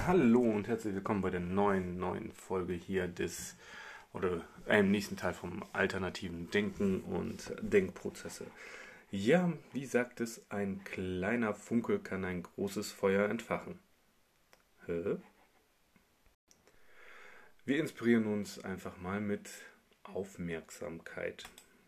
Hallo und herzlich willkommen bei der neuen Folge hier im nächsten Teil vom alternativen Denken und Denkprozesse. Ja, wie sagt es, ein kleiner Funke kann ein großes Feuer entfachen. Hä? Wir inspirieren uns einfach mal mit Aufmerksamkeit.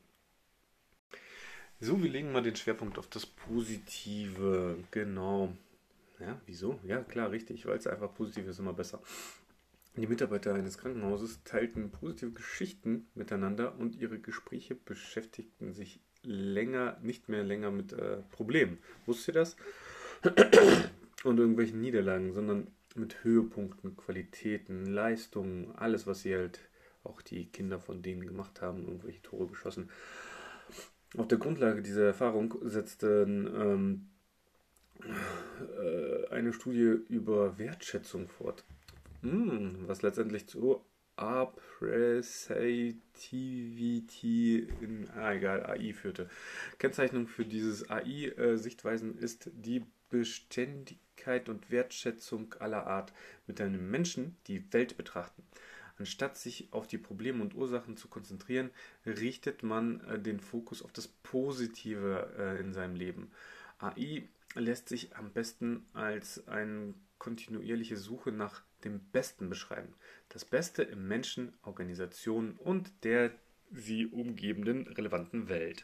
So, wir legen mal den Schwerpunkt auf das Positive. Genau. Ja, wieso? Ja, klar, richtig, weil es einfach positiv ist, immer besser. Die Mitarbeiter eines Krankenhauses teilten positive Geschichten miteinander und ihre Gespräche beschäftigten sich nicht mehr länger mit Problemen. Wusstet ihr das? Und irgendwelchen Niederlagen, sondern mit Höhepunkten, Qualitäten, Leistungen, alles, was sie halt, auch die Kinder von denen gemacht haben, irgendwelche Tore geschossen. Auf der Grundlage dieser Erfahrung setzten eine Studie über Wertschätzung fort, was letztendlich zu Appreciativity egal, AI führte. Kennzeichnung für dieses AI-Sichtweisen ist die Beständigkeit und Wertschätzung aller Art, mit einem Menschen die Welt betrachten. Anstatt sich auf die Probleme und Ursachen zu konzentrieren, richtet man den Fokus auf das Positive in seinem Leben. AI lässt sich am besten als eine kontinuierliche Suche nach dem Besten beschreiben. Das Beste im Menschen, Organisationen und der sie umgebenden relevanten Welt.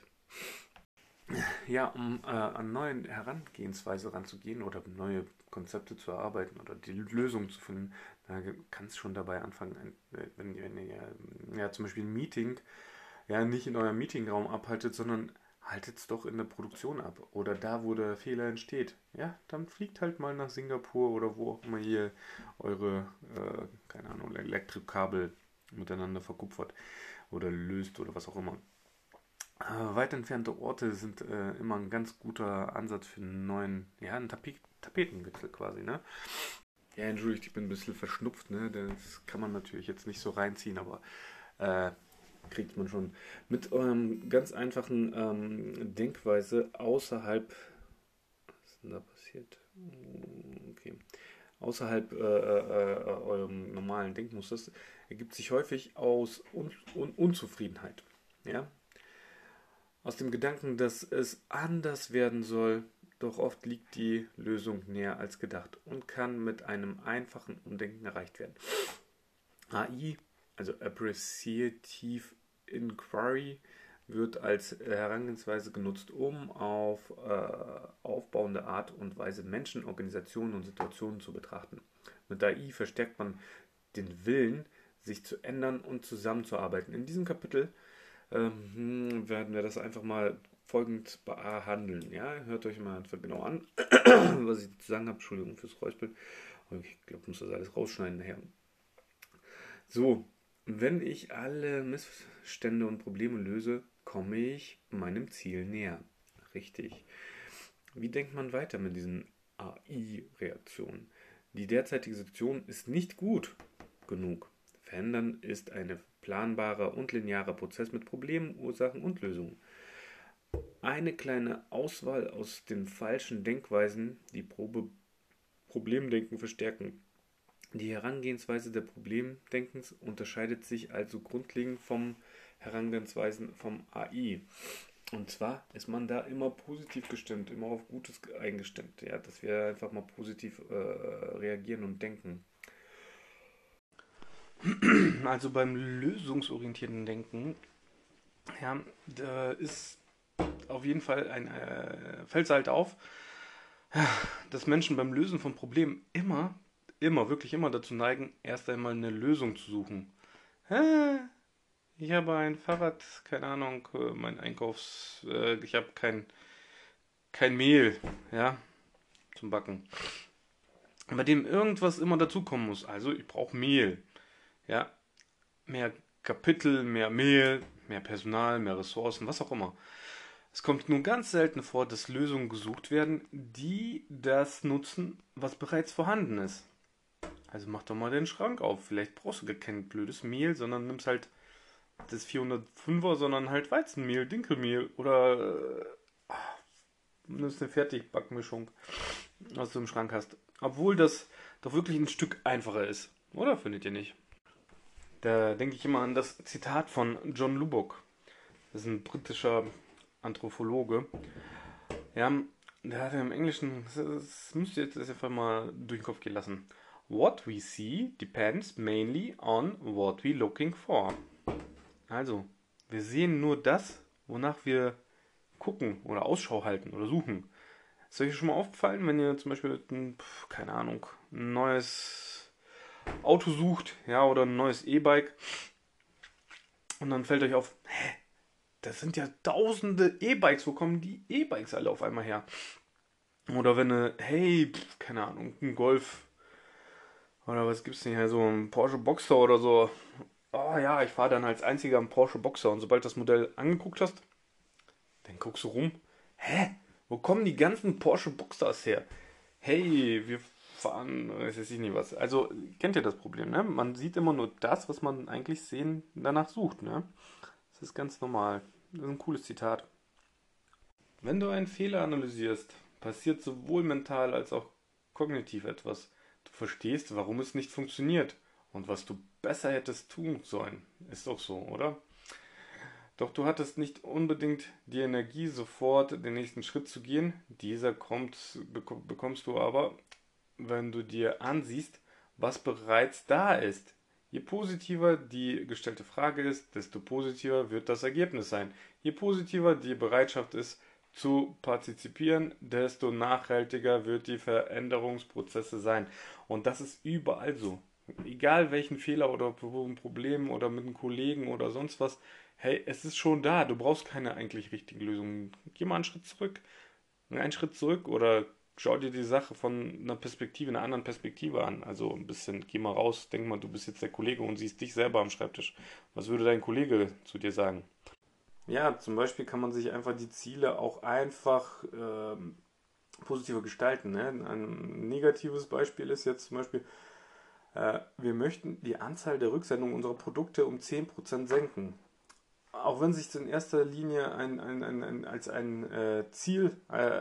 Ja, um an neuen Herangehensweise ranzugehen oder neue Konzepte zu erarbeiten oder die Lösung zu finden, da kann es schon dabei anfangen, wenn ihr ja, zum Beispiel ein Meeting ja nicht in eurem Meetingraum abhaltet, sondern haltet es doch in der Produktion ab. Oder da, wo der Fehler entsteht. Ja, dann fliegt halt mal nach Singapur oder wo auch immer ihr eure, keine Ahnung, Elektrokabel miteinander verkupfert oder löst oder was auch immer. Weit entfernte Orte sind immer ein ganz guter Ansatz für einen neuen, ja, einen Tapetenwechsel quasi, ne? Ja, entschuldigt, ich bin ein bisschen verschnupft, ne? Das kann man natürlich jetzt nicht so reinziehen, aber äh, kriegt man schon. Mit eurem ganz einfachen Denkweise außerhalb. Was ist denn da passiert? Okay. Außerhalb eurem normalen Denkmusters ergibt sich häufig aus Unzufriedenheit. Ja? Aus dem Gedanken, dass es anders werden soll, doch oft liegt die Lösung näher als gedacht und kann mit einem einfachen Umdenken erreicht werden. AI, also Appreciative Inquiry, wird als Herangehensweise genutzt, um auf aufbauende Art und Weise Menschen, Organisationen und Situationen zu betrachten. Mit AI verstärkt man den Willen, sich zu ändern und zusammenzuarbeiten. In diesem Kapitel werden wir das einfach mal folgend behandeln. Ja? Hört euch mal einfach genau an, was ich zu sagen habe. Entschuldigung fürs Räuspeln. Ich glaube, ich muss das alles rausschneiden nachher. So, wenn ich alle Missstände und Probleme löse, komme ich meinem Ziel näher. Richtig. Wie denkt man weiter mit diesen AI-Reaktionen? Die derzeitige Situation ist nicht gut genug. Verändern ist ein planbarer und linearer Prozess mit Problemen, Ursachen und Lösungen. Eine kleine Auswahl aus den falschen Denkweisen, die Problemdenken verstärken. Die Herangehensweise der Problemdenkens unterscheidet sich also grundlegend vom Herangehensweisen vom AI. Und zwar ist man da immer positiv gestimmt, immer auf Gutes eingestimmt, ja, dass wir einfach mal positiv reagieren und denken. Also beim lösungsorientierten Denken, ja, da ist auf jeden Fall fällt es halt auf, dass Menschen beim Lösen von Problemen wirklich immer dazu neigen, erst einmal eine Lösung zu suchen. Ich habe ein Fahrrad, keine Ahnung, ich habe kein Mehl, ja, zum Backen. Bei dem irgendwas immer dazukommen muss. Also ich brauche Mehl, ja, mehr Kapitel, mehr Mehl, mehr Personal, mehr Ressourcen, was auch immer. Es kommt nur ganz selten vor, dass Lösungen gesucht werden, die das nutzen, was bereits vorhanden ist. Also mach doch mal den Schrank auf. Vielleicht brauchst du gar kein blödes Mehl, sondern nimmst halt das 405er, sondern halt Weizenmehl, Dinkelmehl oder nimmst eine Fertigbackmischung, was du im Schrank hast. Obwohl das doch wirklich ein Stück einfacher ist. Oder findet ihr nicht? Da denke ich immer an das Zitat von John Lubbock. Das ist ein britischer Anthropologe. Ja, der hat ja im Englischen, das müsst ihr jetzt einfach mal durch den Kopf gehen lassen. What we see depends mainly on what we looking for. Also, wir sehen nur das, wonach wir gucken oder Ausschau halten oder suchen. Ist euch schon mal aufgefallen, wenn ihr zum Beispiel keine Ahnung, ein neues Auto sucht, ja, oder ein neues E-Bike und dann fällt euch auf, das sind ja tausende E-Bikes, wo kommen die E-Bikes alle auf einmal her? Oder wenn ihr, hey, keine Ahnung, ein Golf oder was gibt's denn hier, so ein Porsche Boxer oder so. Oh ja, ich fahre dann als einziger einen Porsche Boxer und sobald das Modell angeguckt hast, dann guckst du rum. Hä? Wo kommen die ganzen Porsche Boxsters her? Hey, wir fahren, weiß ich nicht was. Also, kennt ihr das Problem, ne? Man sieht immer nur das, was man eigentlich sehen danach sucht, ne? Das ist ganz normal. Das ist ein cooles Zitat. Wenn du einen Fehler analysierst, passiert sowohl mental als auch kognitiv etwas. Du verstehst, warum es nicht funktioniert und was du besser hättest tun sollen. Ist doch so, oder? Doch du hattest nicht unbedingt die Energie, sofort den nächsten Schritt zu gehen. Bekommst du aber, wenn du dir ansiehst, was bereits da ist. Je positiver die gestellte Frage ist, desto positiver wird das Ergebnis sein. Je positiver die Bereitschaft ist, zu partizipieren, desto nachhaltiger wird die Veränderungsprozesse sein. Und das ist überall so. Egal welchen Fehler oder ein Problem oder mit einem Kollegen oder sonst was, hey, es ist schon da. Du brauchst keine eigentlich richtigen Lösungen. Geh mal einen Schritt zurück oder schau dir die Sache von einer anderen Perspektive an. Also ein bisschen, geh mal raus, denk mal, du bist jetzt der Kollege und siehst dich selber am Schreibtisch. Was würde dein Kollege zu dir sagen? Ja, zum Beispiel kann man sich einfach die Ziele auch einfach positiver gestalten. Ne? Ein negatives Beispiel ist jetzt zum Beispiel, wir möchten die Anzahl der Rücksendungen unserer Produkte um 10% senken. Auch wenn sich das in erster Linie als ein Ziel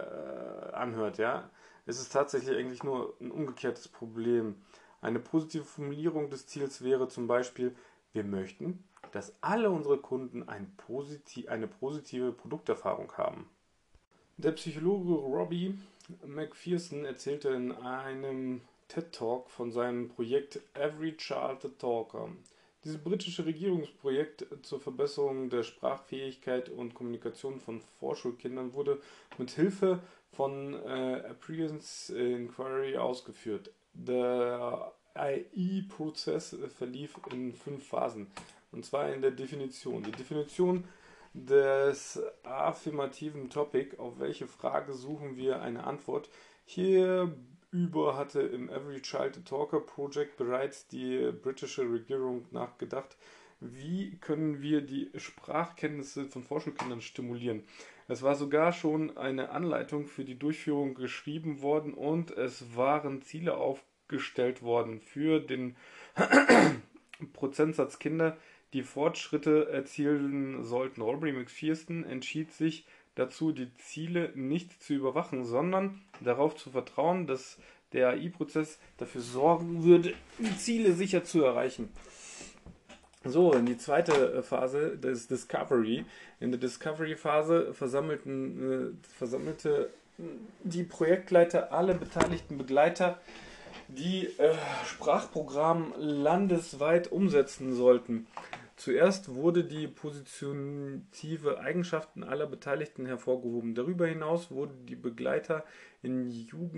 anhört, ja, ist es tatsächlich eigentlich nur ein umgekehrtes Problem. Eine positive Formulierung des Ziels wäre zum Beispiel, wir möchten, dass alle unsere Kunden eine positive Produkterfahrung haben. Der Psychologe Robbie McPherson erzählte in einem TED Talk von seinem Projekt Every Child a Talker. Dieses britische Regierungsprojekt zur Verbesserung der Sprachfähigkeit und Kommunikation von Vorschulkindern wurde mit Hilfe von Apprehensive Inquiry ausgeführt. Der AI-Prozess verlief in 5 Phasen. Und zwar in der Definition. Die Definition des affirmativen Topic, auf welche Frage suchen wir eine Antwort. Hierüber hatte im Every Child a Talker Project bereits die britische Regierung nachgedacht, wie können wir die Sprachkenntnisse von Vorschulkindern stimulieren. Es war sogar schon eine Anleitung für die Durchführung geschrieben worden und es waren Ziele aufgestellt worden für den Prozentsatz Kinder, die Fortschritte erzielen sollten. Robbie McPherson entschied sich dazu, die Ziele nicht zu überwachen, sondern darauf zu vertrauen, dass der AI-Prozess dafür sorgen würde, die Ziele sicher zu erreichen. So, in die zweite Phase des Discovery. In der Discovery-Phase versammelte die Projektleiter alle beteiligten Begleiter, die Sprachprogramm landesweit umsetzen sollten. Zuerst wurde die positive Eigenschaften aller Beteiligten hervorgehoben. Darüber hinaus wurden die Begleiter in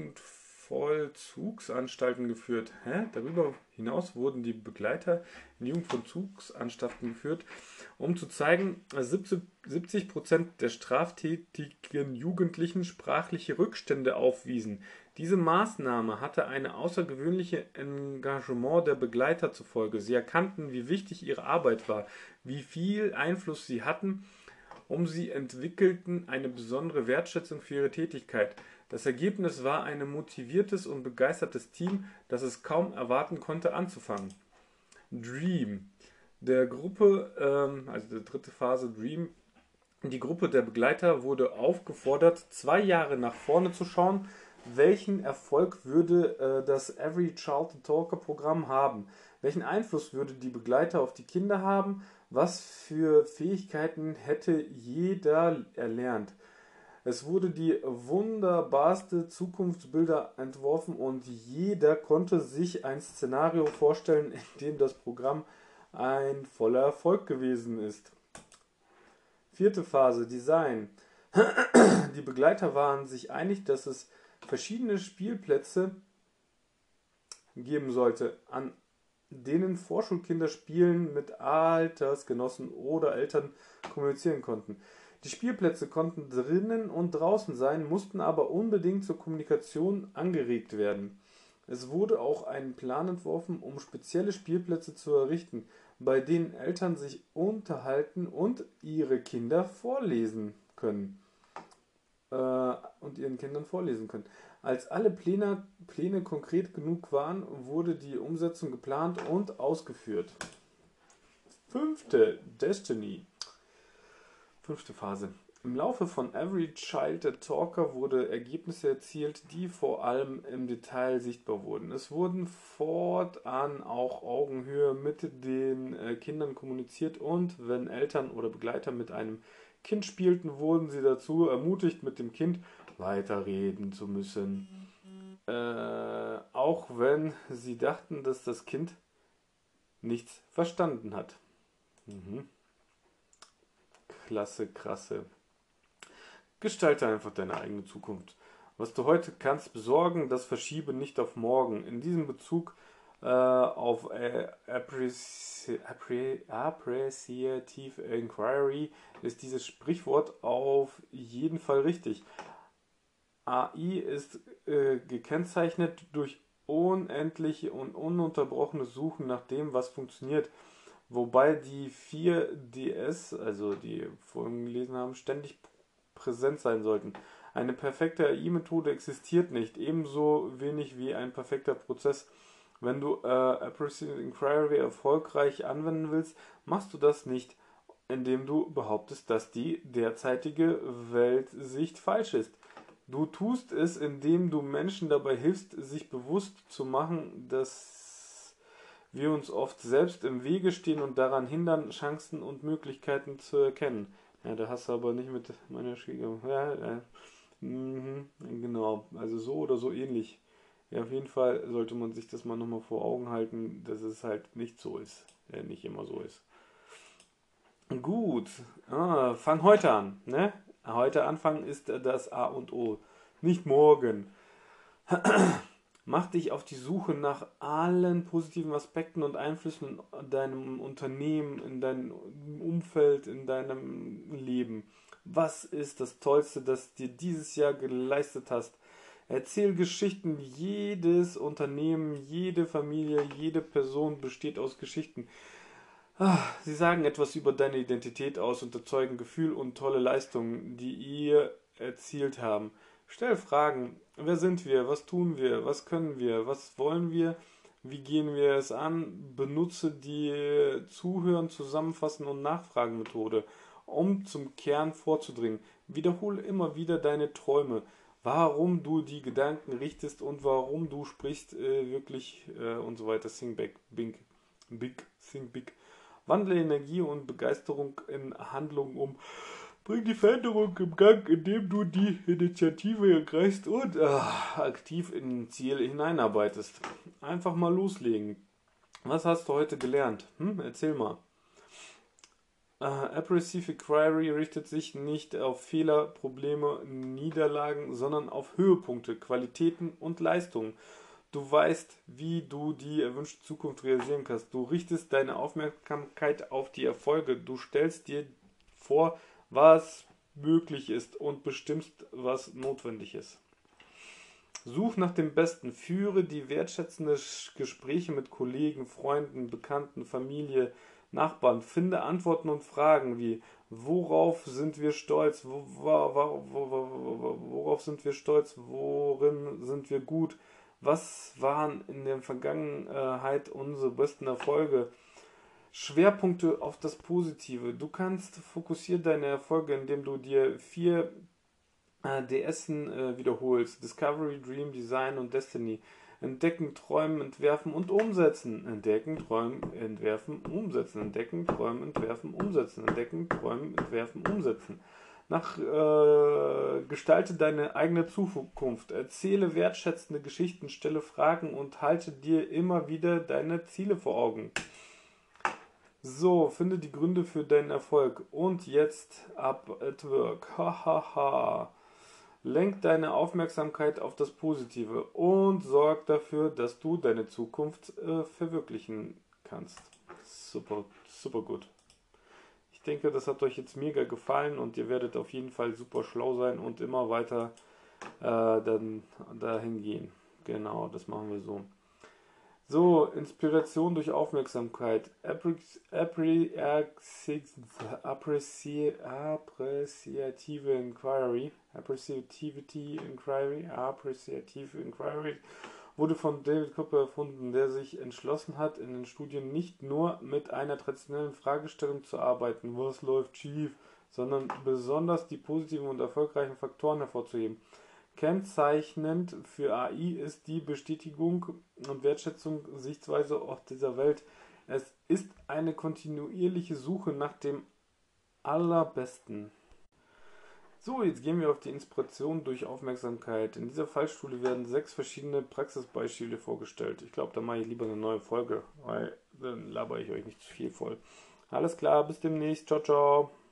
Jugendvollzugsanstalten geführt. Darüber hinaus wurden die Begleiter in Jugendvollzugsanstalten geführt, um zu zeigen, dass 70% der straftätigen Jugendlichen sprachliche Rückstände aufwiesen. Diese Maßnahme hatte ein außergewöhnliches Engagement der Begleiter zur Folge. Sie erkannten, wie wichtig ihre Arbeit war, wie viel Einfluss sie hatten, sie entwickelten eine besondere Wertschätzung für ihre Tätigkeit. Das Ergebnis war ein motiviertes und begeistertes Team, das es kaum erwarten konnte, anzufangen. Dream. Der dritte Phase Dream. Die Gruppe der Begleiter wurde aufgefordert, 2 Jahre nach vorne zu schauen, Welchen Erfolg würde das Every Child a Talker Programm haben? Welchen Einfluss würde die Begleiter auf die Kinder haben? Was für Fähigkeiten hätte jeder erlernt? Es wurde die wunderbarste Zukunftsbilder entworfen und jeder konnte sich ein Szenario vorstellen, in dem das Programm ein voller Erfolg gewesen ist. Vierte Phase, Design. Die Begleiter waren sich einig, dass es verschiedene Spielplätze geben sollte, an denen Vorschulkinder spielen mit Altersgenossen oder Eltern kommunizieren konnten. Die Spielplätze konnten drinnen und draußen sein, mussten aber unbedingt zur Kommunikation angeregt werden. Es wurde auch ein Plan entworfen, um spezielle Spielplätze zu errichten, bei denen Eltern sich unterhalten und ihre Kinder vorlesen können. Und ihren Kindern vorlesen können. Als alle Pläne konkret genug waren, wurde die Umsetzung geplant und ausgeführt. Fünfte, Destiny. Fünfte Phase. Im Laufe von Every Child a Talker wurde Ergebnisse erzielt, die vor allem im Detail sichtbar wurden. Es wurden fortan auch Augenhöhe mit den Kindern kommuniziert und wenn Eltern oder Begleiter mit einem Kind spielten, wurden sie dazu ermutigt, mit dem Kind weiterreden zu müssen. Auch wenn sie dachten, dass das Kind nichts verstanden hat. Klasse, krasse. Gestalte einfach deine eigene Zukunft. Was du heute kannst besorgen, das verschiebe nicht auf morgen. In diesem Bezug auf Appreciative Inquiry ist dieses Sprichwort auf jeden Fall richtig. AI ist gekennzeichnet durch unendliche und ununterbrochene Suchen nach dem, was funktioniert. Wobei die 4DS, also die vorhin gelesen haben, ständig präsent sein sollten. Eine perfekte AI-Methode existiert nicht, ebenso wenig wie ein perfekter Prozess. Wenn du Appreciative Inquiry erfolgreich anwenden willst, machst du das nicht, indem du behauptest, dass die derzeitige Weltsicht falsch ist. Du tust es, indem du Menschen dabei hilfst, sich bewusst zu machen, dass wir uns oft selbst im Wege stehen und daran hindern, Chancen und Möglichkeiten zu erkennen. Ja, da hast du aber nicht mit meiner Schwiegermutter. Genau, also so oder so ähnlich. Ja, auf jeden Fall sollte man sich das mal nochmal vor Augen halten, dass es halt nicht so ist. Nicht immer so ist. Gut, fang heute an. Ne? Heute anfangen ist das A und O. Nicht morgen. Mach dich auf die Suche nach allen positiven Aspekten und Einflüssen in deinem Unternehmen, in deinem Umfeld, in deinem Leben. Was ist das Tollste, das dir dieses Jahr geleistet hast? Erzähl Geschichten. Jedes Unternehmen, jede Familie, jede Person besteht aus Geschichten. Sie sagen etwas über deine Identität aus und erzeugen Gefühl und tolle Leistungen, die ihr erzielt haben. Stell Fragen. Wer sind wir? Was tun wir? Was können wir? Was wollen wir? Wie gehen wir es an? Benutze die Zuhören, Zusammenfassen und Nachfragen-Methode, um zum Kern vorzudringen. Wiederhole immer wieder deine Träume, warum du die Gedanken richtest und warum du sprichst, und so weiter. Think big. Wandle Energie und Begeisterung in Handlung um. Bring die Veränderung im Gang, indem du die Initiative ergreifst und aktiv in ein Ziel hineinarbeitest. Einfach mal loslegen. Was hast du heute gelernt? Erzähl mal. Appreciative Inquiry richtet sich nicht auf Fehler, Probleme, Niederlagen, sondern auf Höhepunkte, Qualitäten und Leistungen. Du weißt, wie du die erwünschte Zukunft realisieren kannst. Du richtest deine Aufmerksamkeit auf die Erfolge. Du stellst dir vor, was möglich ist und bestimmst, was notwendig ist. Such nach dem Besten. Führe die wertschätzende Gespräche mit Kollegen, Freunden, Bekannten, Familie, Nachbarn. Finde Antworten und Fragen wie: Worauf sind wir stolz? Worauf sind wir stolz? Worin sind wir gut? Was waren in der Vergangenheit unsere besten Erfolge? Schwerpunkte auf das Positive. Du kannst fokussieren deine Erfolge, indem du dir 4 DSen wiederholst. Discovery, Dream, Design und Destiny. Entdecken, träumen, entwerfen und umsetzen. Entdecken, träumen, entwerfen, umsetzen. Entdecken, träumen, entwerfen, umsetzen. Entdecken, träumen, entwerfen, umsetzen. Gestalte deine eigene Zukunft. Erzähle wertschätzende Geschichten, stelle Fragen und halte dir immer wieder deine Ziele vor Augen. So, finde die Gründe für deinen Erfolg. Und jetzt up at work. Hahaha. Lenk deine Aufmerksamkeit auf das Positive und sorg dafür, dass du deine Zukunft verwirklichen kannst. Super, super gut. Ich denke, das hat euch jetzt mega gefallen und ihr werdet auf jeden Fall super schlau sein und immer weiter dann dahin gehen. Genau, das machen wir so. So, Inspiration durch Aufmerksamkeit. Appreciative Inquiry. Appreciative Inquiry wurde von David Cooper erfunden, der sich entschlossen hat, in den Studien nicht nur mit einer traditionellen Fragestellung zu arbeiten, was läuft schief, sondern besonders die positiven und erfolgreichen Faktoren hervorzuheben. Kennzeichnend für AI ist die Bestätigung und Wertschätzung Sichtweise auf dieser Welt. Es ist eine kontinuierliche Suche nach dem Allerbesten. So, jetzt gehen wir auf die Inspiration durch Aufmerksamkeit. In dieser Fallstudie werden 6 verschiedene Praxisbeispiele vorgestellt. Ich glaube, da mache ich lieber eine neue Folge, weil dann labere ich euch nicht zu viel voll. Alles klar, bis demnächst. Ciao, ciao.